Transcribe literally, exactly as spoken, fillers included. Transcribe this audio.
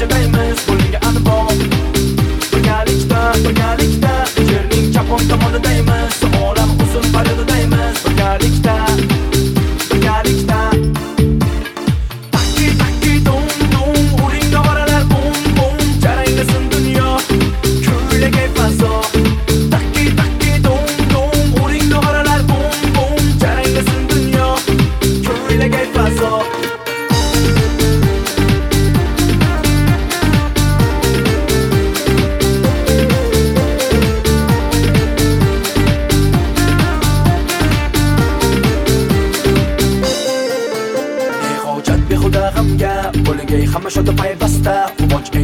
ko'chadaymiz qo'lingga anbor birgalikda birgalikda yerning chapon tomonidaymiz olam uzun faryodidaymiz birgalikda birgalikda takki takki dum dum uring nog'oralar bum bum jaranglasin dunyo kuylagay fazo takki takki dum dum uring nog'oralar bum bum jaranglasin dunyo kuylagay fazo Behuda g'amga bo'lgay hamma shoda payvasta quvonch